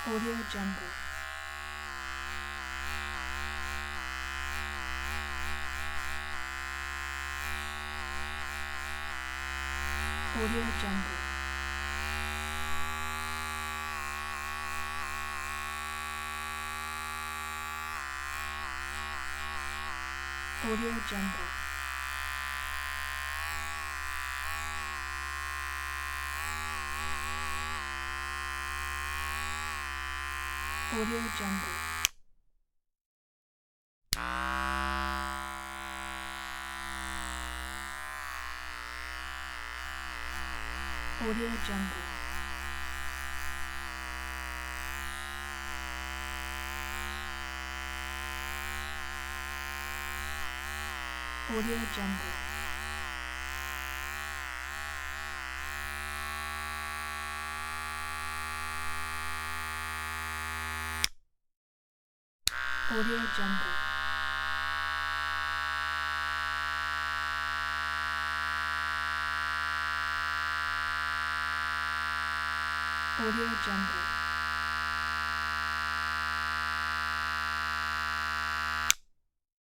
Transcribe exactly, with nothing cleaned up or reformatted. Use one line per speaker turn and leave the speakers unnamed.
Audio Jungle. Audio Jungle. Audio Jungle. Audio Jungle. Audio Jungle. Audio Jungle. Audio Jungle. Audio Jungle.